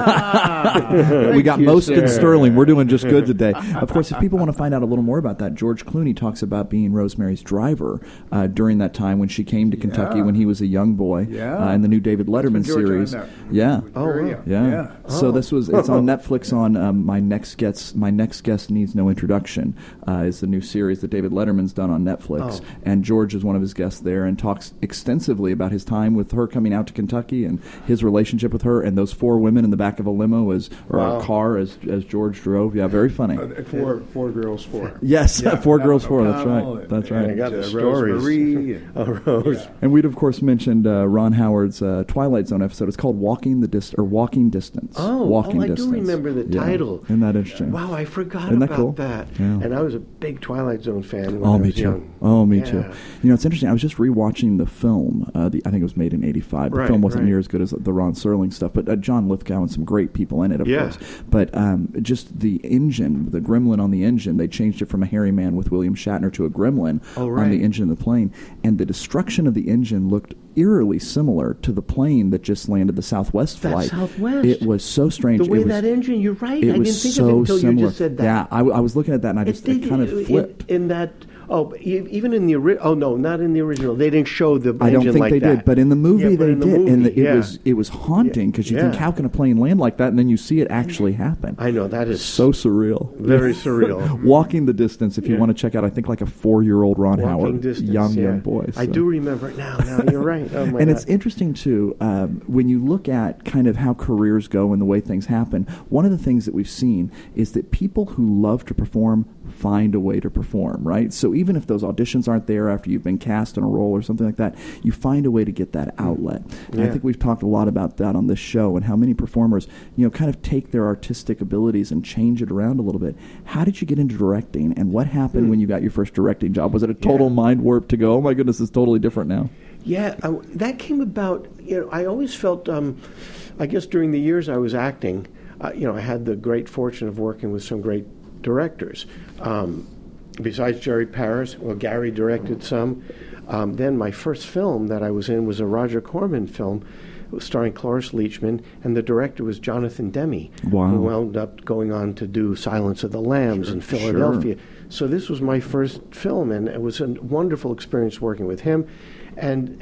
We got you, most in sir. sterling. We're doing just good today. Of course, if people want to find out a little more about that, George Clooney talks about being Rosemary's driver during that time when she came to Kentucky when he was a young boy. Yeah. In the new David Letterman George and I series. met. Yeah. Very wow. young. Yeah. So this was it's on Netflix on My Next Guest Needs No Introduction is the new series that David Letterman's done on Netflix, and George is one of his guests there and talks extensively about his time with her coming out to Kentucky and his relationship with her and those four women in the back of a limo a car as George drove. Yeah, very funny. Four girls, four. Yes, Yeah. Four Girls, Four. That's O'Connell right. That's I right. got the stories. Rosemary. Rose. And we'd of course mentioned Ron Howard's Twilight Zone episode. It's called Walking Distance. I Distance. do remember the Yeah. title. Isn't that interesting? Wow, I forgot Isn't that about cool? that. Yeah. And I was a big Twilight Zone fan when I Oh, was me too. young. Oh, me Yeah. too. You know, it's interesting. I was just rewatching the film. I think it was made in '85. The Right, film wasn't right. near as good as the Ron Serling stuff, but John Lithgow and some great people in it, of Yeah. course. But just the engine, the gremlin on the engine, they changed it from a hairy man with William Shatner to a gremlin Oh, on right. the engine of the plane, and the destruction of the engine looked eerily similar to the plane that just landed the Southwest That flight. Southwest. It was so strange. The way It was, that engine, you're right. it I was didn't think so of it until similar. you just said that. Yeah, I was looking at that and I just it kind of flipped. In that. Oh, even in the original. Oh no, not in the original. They didn't show the engine I don't think like they that. did, but in the movie Yeah, but they in the did, and movie, yeah. it was haunting because you think, Yeah. how can a plane land like that? And then you see it actually happen. I know that is So surreal, very surreal. Walking the Distance. If you Yeah. want to check out, I think like a 4-year-old Ron Walking Howard, Distance, young boy. I so. do remember it now. Now you're right. Oh my And God. it's interesting too when you look at kind of how careers go and the way things happen. One of the things that we've seen is that people who love to perform find a way to perform, right? So even if those auditions aren't there after you've been cast in a role or something like that, you find a way to get that outlet. And I Yeah. think we've talked a lot about that on this show and how many performers, kind of take their artistic abilities and change it around a little bit. How did you get into directing, and what happened when you got your first directing job? Was it a total mind warp to go, oh my goodness, it's totally different now? Yeah, that came about. I always felt. I guess during the years I was acting, I had the great fortune of working with some great directors. Besides Jerry Paris, Gary directed some. Then my first film that I was in was a Roger Corman film, starring Cloris Leachman, and the director was Jonathan Demme, Wow. who wound up going on to do Silence of the Lambs in Philadelphia. So this was my first film, and it was a wonderful experience working with him. And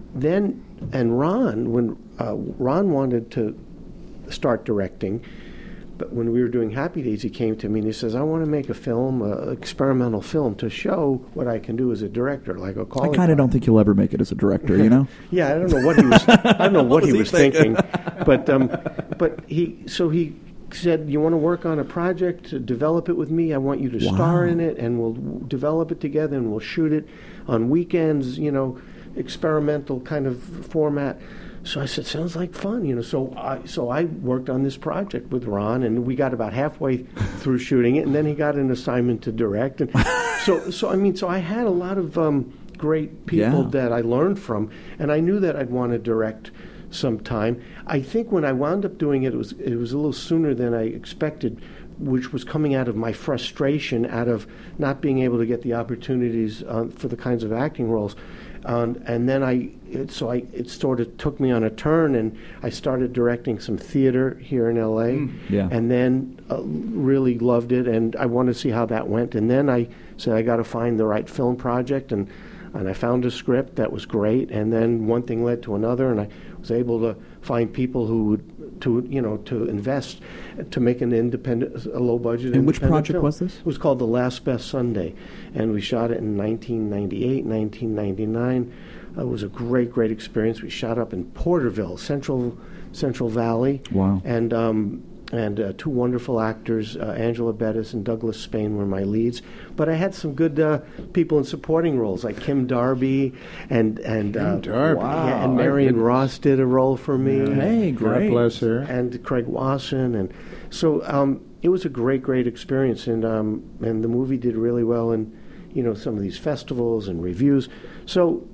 Ron, when Ron wanted to start directing, but when we were doing Happy Days, he came to me and he says, "I want to make a film, experimental film, to show what I can do as a director, like a call." I kind of don't think you'll ever make it as a director, you know? Yeah, I don't know what he was. I don't know what he was thinking, but he said, "You want to work on a project to develop it with me? I want you to star in it, and we'll develop it together, and we'll shoot it on weekends. Experimental kind of format." So I said, "Sounds like fun." So I worked on this project with Ron, and we got about halfway through shooting it, and then he got an assignment to direct, and so I had a lot of great people that I learned from, and I knew that I'd want to direct sometime. I think when I wound up doing it, it was a little sooner than I expected, which was coming out of my frustration out of not being able to get the opportunities for the kinds of acting roles. And then it sort of took me on a turn, and I started directing some theater here in L.A. Yeah. And then really loved it, and I wanted to see how that went. And then I said, I got to find the right film project, and I found a script that was great. And then one thing led to another, and I was able to find people who would to invest to make a low budget. And which project film. was this? It was called The Last Best Sunday, and we shot it in 1998, 1999. It was a great experience. We shot up in Porterville, Central Valley. Wow. And two wonderful actors, Angela Bettis and Douglas Spain, were my leads. But I had some good people in supporting roles, like Kim Darby and Darby. yeah, and Marion Ross did a role for me. Hey, great. God bless her. And Craig Wasson, and so it was a great experience, and the movie did really well in some of these festivals and reviews. So.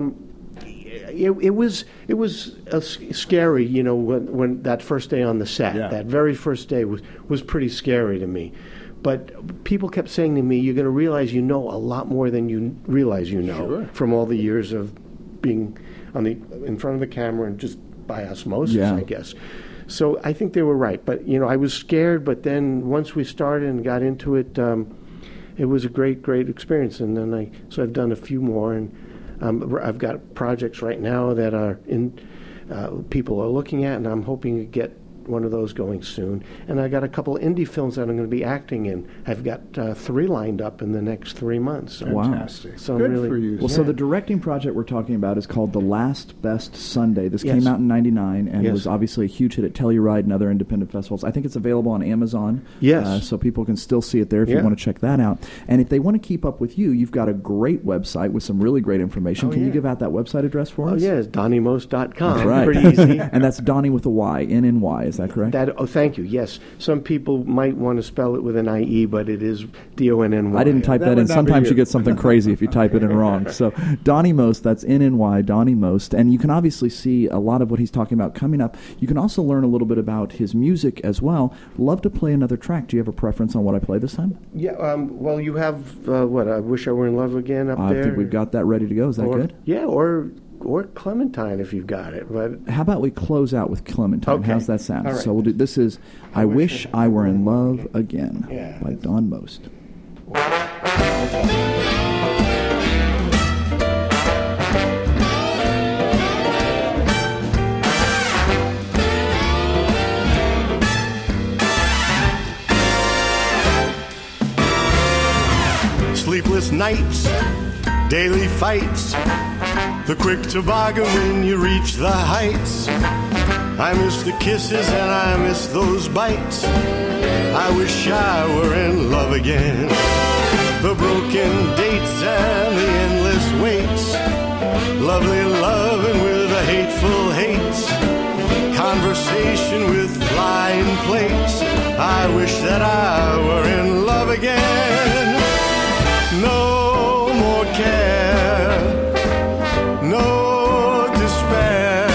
It was scary, when that first day on the set. Yeah. That very first day was pretty scary to me. But people kept saying to me, "You're going to realize you know a lot more than you realize you know Sure. from all the years of being in front of the camera and just by osmosis, Yeah. I guess." So I think they were right. But I was scared. But then once we started and got into it, it was a great experience. And then I've done a few more and. I've got projects right now that are people are looking at, and I'm hoping to get one of those going soon. And I got a couple of indie films that I'm going to be acting in. I've got 3 lined up in the next 3 months. So, Wow. Fantastic. So Good really- for you. Well, sir. so the directing project we're talking about is called The Last Best Sunday. This Yes. came out in '99 and Yes. was obviously a huge hit at Telluride and other independent festivals. I think it's available on Amazon. Yes. So people can still see it there if you Yeah. want to check that out. And if they want to keep up with you, you've got a great website with some really great information. Oh, Can you yeah. give out that website address for Oh us? yeah, it's DonnieMost.com. That's right. Pretty easy. And that's Donnie with a Y, N-N-Y. Is that correct? Thank you. Yes, some people might want to spell it with an IE, but it is DONNY. I didn't type That that in. would not be Sometimes you. you get something crazy if you type it in wrong. So Donnie Most, that's N-N-Y, Donnie Most. And you can obviously see a lot of what he's talking about coming up. You can also learn a little bit about his music as well. Love to play another track. Do you have a preference on what I play this time? Yeah. Well, you have what? I Wish I Were in Love Again up I there. think we've got that ready to go. Is that Or- good? Yeah, or Clementine if you've got it. But How about we close out with Clementine? Okay. How's that sound? All right. So we'll do. This is "I Wish I Were in Love Again" Yeah. by Don Most. Sleepless nights, daily fights, the quick toboggan when you reach the heights. I miss the kisses and I miss those bites. I wish I were in love again. The broken dates and the endless waits, lovely loving with a hateful hates, conversation with flying plates. I wish that I were in love again. No more care, no despair.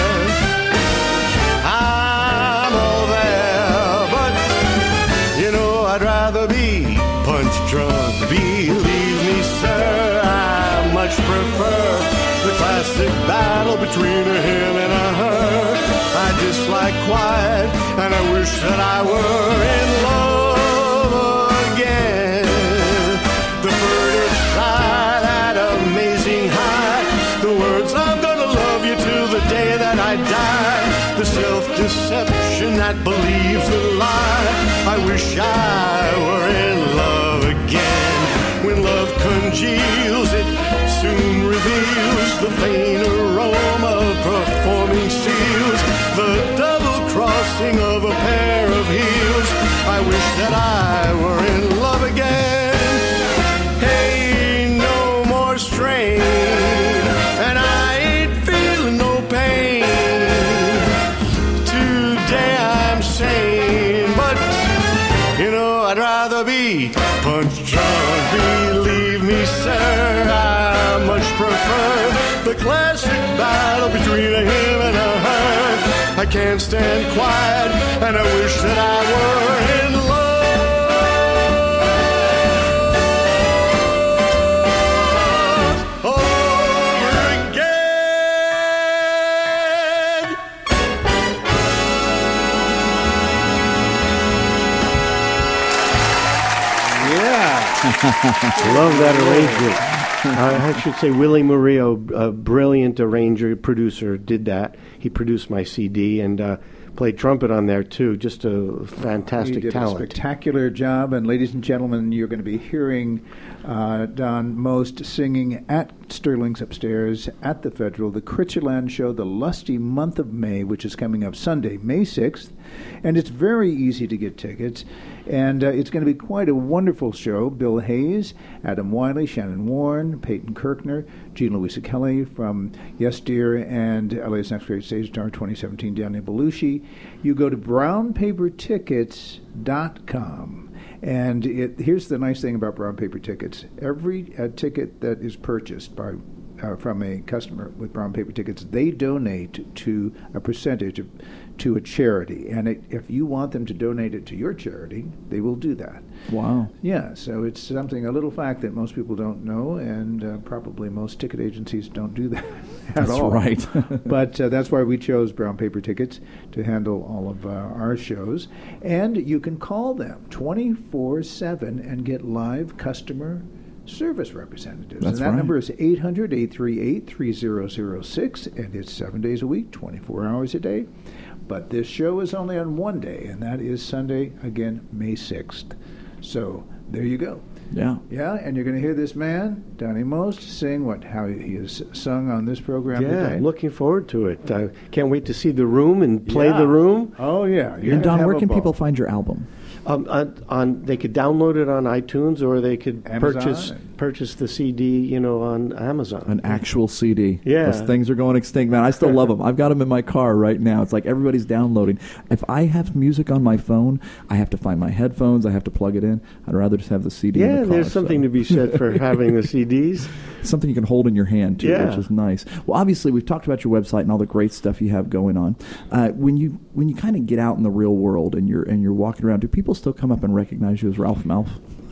I'm all there, but I'd rather be punch drunk. Believe me, sir, I much prefer the classic battle between a him and a her. I dislike quiet, and I wish that I were in love again. The furtive sigh, that amazing high, the words I'm gonna love you till the day that I die, the self-deception that believes the lie. I wish I were in love again. When love congeals, it soon reveals the faint aroma of performing seals, the double crossing of a pair of heels. I wish that I were in love again. Hey, no more strain, and I ain't feeling no pain. Today I'm sane, but I'd rather be punch drunk. Believe me, sir, I much prefer the classic battle between a him and a her. I can't stand quiet, and I wish that I were in love over again. love that arrangement. I should say Willie Murillo, a brilliant arranger, producer, did that. He produced my CD and played trumpet on there too. Just a fantastic You did talent. a spectacular job, and ladies and gentlemen, you're going to be hearing Don Most singing at Sterling's Upstairs at the Federal, the Critcherland Show, the lusty month of May, which is coming up Sunday, May 6th. And it's very easy to get tickets. And it's going to be quite a wonderful show. Bill Hayes, Adam Wiley, Shannon Warren, Peyton Kirkner, Jean Louisa Kelly from Yes Dear, and LA's Next Great Stage Star 2017, Daniel Belushi. You go to brownpapertickets.com. And here's the nice thing about Brown Paper Tickets. Every ticket that is purchased from a customer with Brown Paper Tickets, they donate to a percentage to a charity. And if you want them to donate it to your charity, they will do that. Wow. Yeah, so it's a little fact that most people don't know, and probably most ticket agencies don't do that at all. That's right. But that's why we chose Brown Paper Tickets to handle all of our shows. And you can call them 24/7 and get live customer service representatives. That's and that right. number is 800-838-3006, and it's 7 days a week, 24 hours a day. But this show is only on one day, and that is Sunday, again, May 6th. So there you go. Yeah. Yeah, and you're going to hear this man, Donnie Most, sing how he has sung on this program Yeah, today. I'm looking forward to it. Can't wait to see the room and play the room. Oh, yeah. And Don, where can people find your album? They could download it on iTunes, or they could Amazon purchase the CD, on Amazon. An actual CD. Yeah. Those things are going extinct, man. I still love them. I've got them in my car right now. It's like everybody's downloading. If I have music on my phone, I have to find my headphones. I have to plug it in. I'd rather just have the CD in the car. There's something to be said for having the CDs. Something you can hold in your hand, too, Yeah. which is nice. Well, obviously, we've talked about your website and all the great stuff you have going on. When you kind of get out in the real world and you're walking around, do people still come up and recognize you as Ralph Malph?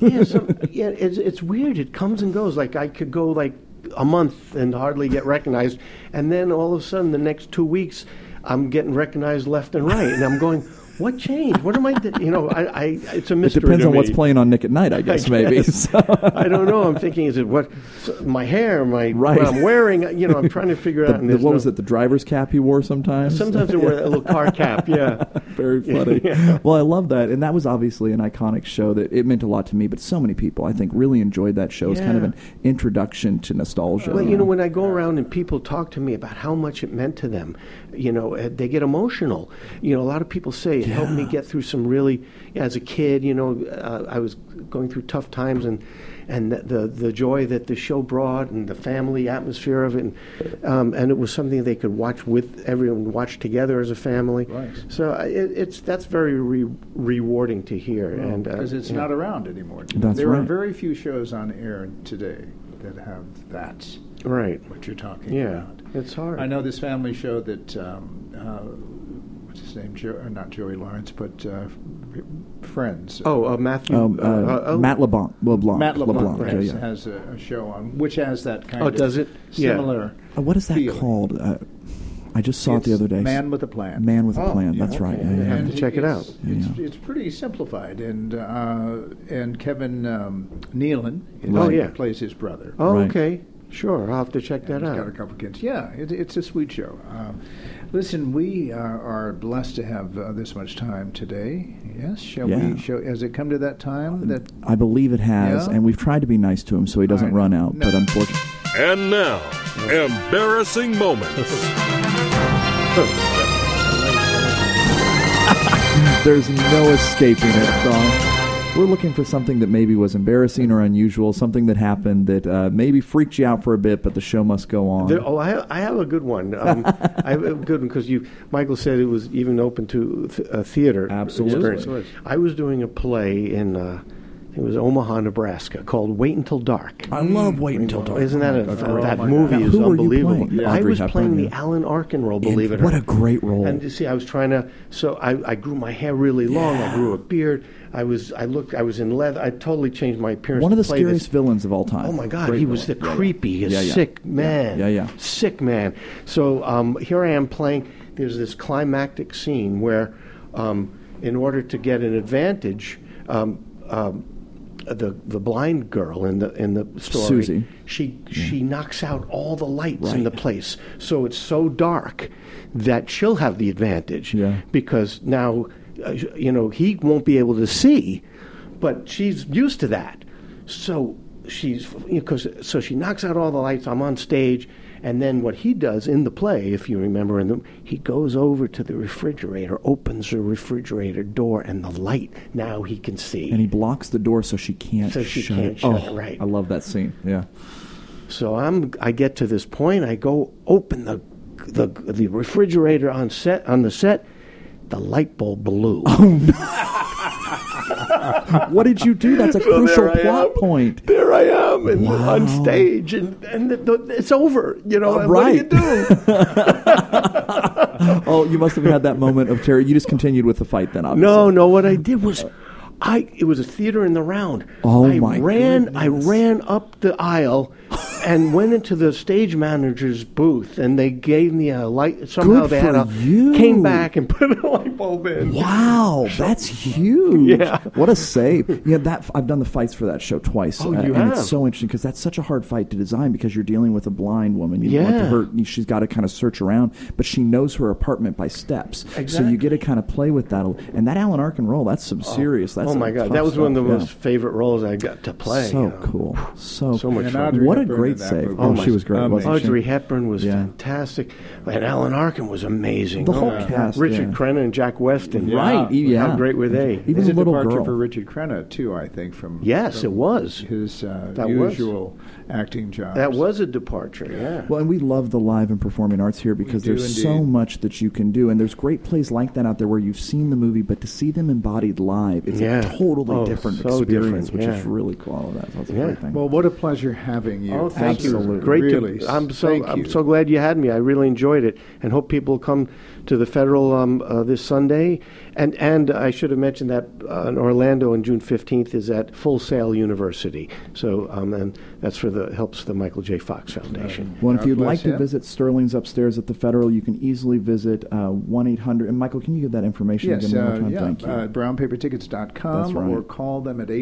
It's weird. It comes and goes. Like, I could go like a month and hardly get recognized, and then all of a sudden, the next 2 weeks, I'm getting recognized left and right, and I'm going, what changed? What am I? It's a mystery. It depends to on me. what's playing on Nick at Night, I guess. Maybe. So. I don't know. I'm thinking, is it what my hair, Right. what I'm wearing? I'm trying to figure it out. And what was it? The driver's cap you wore sometimes? Sometimes I wear a little car cap. Yeah. Very funny. Yeah. Well, I love that, and that was obviously an iconic show that it meant a lot to me. But so many people, I think, really enjoyed that show. It's kind of an introduction to nostalgia. Well, when I go around and people talk to me about how much it meant to them, they get emotional. A lot of people say it helped me get through some really, as a kid, I was going through tough times, and the joy that the show brought, and the family atmosphere of it, and it was something they could watch with everyone, watch together as a family. Right. So that's very rewarding to hear, and because it's not around anymore. That's there are right. very few shows on air today that have that. Right. What you're talking Yeah, about. it's hard. I know this family show that what's his name? Not Joey Lawrence, but Friends. Matthew. Matt LeBlanc. Matt LeBlanc Okay, yeah. has a show on which has that kind Oh, of does it? Yeah. similar. What is that feeling. called? I just saw it the other day. Man with a Plan. Man with a Oh, Plan. yeah, That's right. okay. Yeah, I yeah. have to check it out. It's pretty simplified, and Kevin Nealon plays his brother. Oh, Right. okay. Sure, I'll have to check that He's out. got a couple kids. Yeah, it's a sweet show. Listen, we are blessed to have this much time today. Yes, shall we? Has it come to that time that? I believe it has, Yeah? and we've tried to be nice to him so he doesn't run out. No. But unfortunately, And now, embarrassing moments. there's no escaping it, Don. We're looking for something that maybe was embarrassing or unusual, something that happened that maybe freaked you out for a bit, but the show must go on. I have a good one. I have a good one because Michael said it was even open to a theater Absolutely. experience. I was doing a play in it was Omaha, Nebraska, called Wait Until Dark. I love Wait Until Dark. Isn't that that movie God. is Who were you unbelievable? playing? I Audrey was Hepburn, playing the yeah. Alan Arkin role, believe it or What not. a great role. And you see, I was trying to. So I grew my hair really long. I grew a beard. I was in leather. I totally changed my appearance. One of the to play scariest this. villains of all time. Oh my God, Great he was the villain. creepy, Yeah, yeah. sick man. Yeah. Sick man. So here I am playing. There's this climactic scene where, in order to get an advantage, the blind girl in the story, Susie. she knocks out all the lights in Right. the place, so it's so dark that she'll have the advantage. Yeah. Because now, he won't be able to see, but she's used to that. So so she knocks out all the lights. I'm on stage, and then what he does in the play, if you remember, he goes over to the refrigerator, opens the refrigerator door, and the light now he can see. And he blocks the door so she can't shut it. Shut it, right. I love that scene. Yeah. So I get to this point. I go open the refrigerator on the set. The light bulb blew. Oh no! What did you do? That's a crucial plot point. There I am, and on stage, and it's over. You know, and right. What do you do? Oh, you must have had that moment of terror. You just continued with the fight then, obviously. No. What I did was, it was a theater in the Round. I ran up the aisle and went into the stage manager's booth, and they gave me a light. Somehow Good they for had you. Came back and put a light bulb in. Wow, that's huge. Yeah. What a save. Yeah, I've done the fights for that show twice. Oh, you and have? It's so interesting because that's such a hard fight to design because you're dealing with a blind woman. You want her, she's got to kind of search around, but she knows her apartment by steps. Exactly. So you get to kind of play with that. And that Alan Arkin role, that's some serious. That's my God. That was one of the most favorite roles I got to play. So cool. So much fun. What a great save. She was great. Audrey Hepburn was fantastic. And Alan Arkin was amazing. The whole cast. Richard Crenna and Jack Weston. Right. Yeah. How great were they? Even the little departure girl. for Richard Crenna, too, I think, from it was. His usual acting jobs. That was a departure, yeah. Well, and we love the live and performing arts here because there's so much that you can do. And there's great plays like that out there where you've seen the movie, but to see them embodied live, it's a totally different experience, which is really cool. That's a great thing. Well, what a pleasure having you. Oh, thank Absolutely. you. Great. Really, I'm so glad you had me. I really enjoyed it, and hope people come to the Federal this Sunday. And I should have mentioned that in Orlando on June 15th is at Full Sail University. So and that's helps the Michael J. Fox Foundation. Well, if you'd like to visit Sterling's upstairs at the Federal, you can easily visit 1-800. And Michael, can you give that information again one more time? Thank you. brownpapertickets.com, That's right. or call them at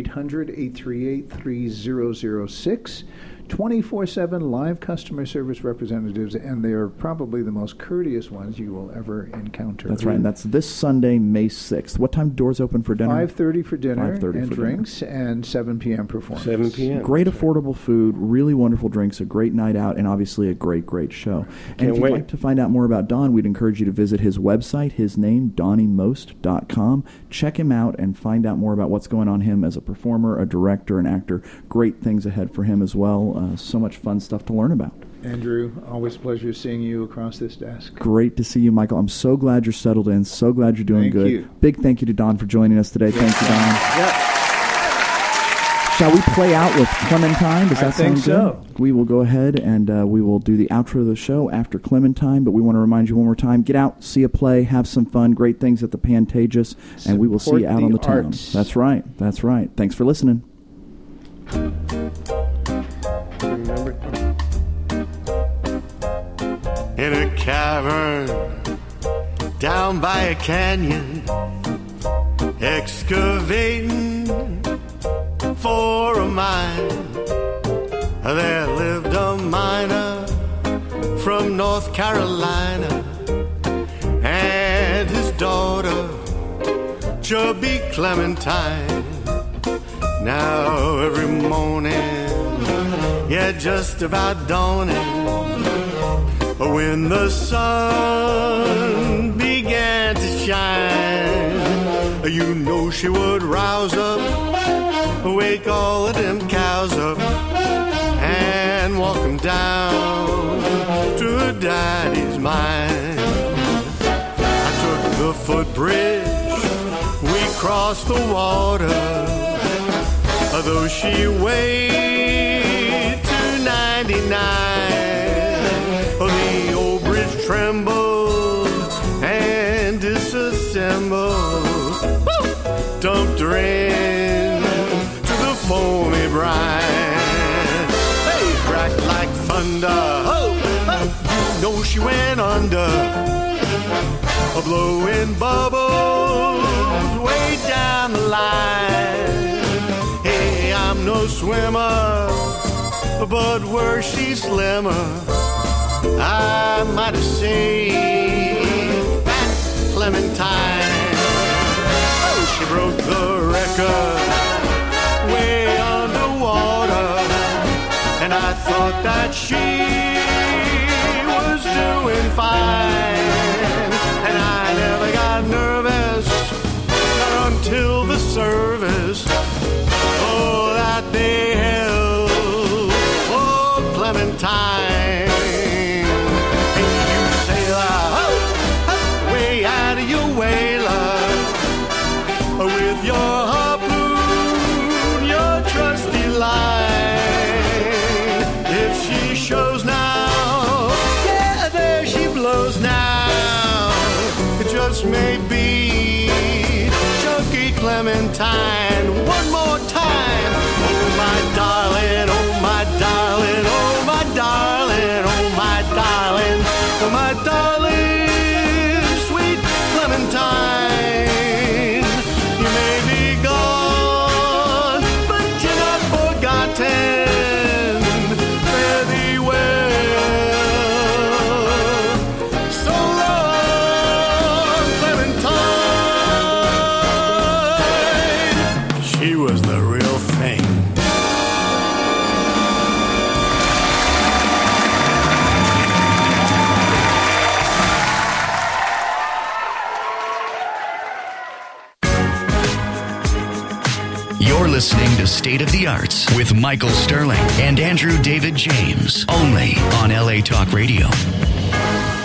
800-838-3006. 24/7 live customer service representatives, and they are probably the most courteous ones you will ever encounter. That's right. And that's this Sunday, May 6th. What time doors open for dinner? 5:30 for dinner 5:30 and for drinks, and 7 p.m. performance. 7 p.m. Great affordable food, really wonderful drinks, a great night out, and obviously a great show. And if you'd like to find out more about Don, we'd encourage you to visit his website, his name, DonnieMost.com. Check him out and find out more about what's going on him as a performer, a director, an actor. Great things ahead for him as well. So much fun stuff to learn about. Andrew, always a pleasure seeing you across this desk. Great to see you, Michael. I'm so glad you're settled in. So glad you're doing good. Thank you. Big thank you to Don for joining us today. Thank you, Don. Yep. Shall we play out with Clementine? Does that sound good? so. We will go ahead and we will do the outro of the show after Clementine, but we want to remind you one more time, get out, see a play, have some fun, great things at the Pantages, and we will see you out on the town. That's right. That's right. Thanks for listening. In a cavern down by a canyon, excavating for a mine, there lived a miner from North Carolina and his daughter, chubby Clementine. Now every morning, just about dawning, when the sun began to shine, you know she would rouse up, wake all of them cows up, and walk them down to her daddy's mine. I took the footbridge, we crossed the water, though she weighed 299. The old bridge trembled and disassembled, dumped her in to the foamy brine. Hey, cracked like thunder, oh, you know she went under, blowing bubbles way down the line. Hey, I'm no swimmer, but were she slimmer, I might have saved that Clementine. Oh, she broke the record way underwater. thought that she was doing fine, and I never got nervous, not until the service, oh, that they held for Clementine. Hey, you sailor, way out of your way, love, with your harpoon, your trusty line. If she shows now, yeah, there she blows now. It just may be Chunky Clementine. One more time. Oh, my darling, oh, my darling, oh, my darling, oh, my darling, oh, my darling, sweet Clementine. You may be gone, but you're not forgotten. Fare thee well. So long, Clementine. She was the real thing. You're listening to State of the Arts with Michael Sterling and Andrew David James, only on LA Talk Radio.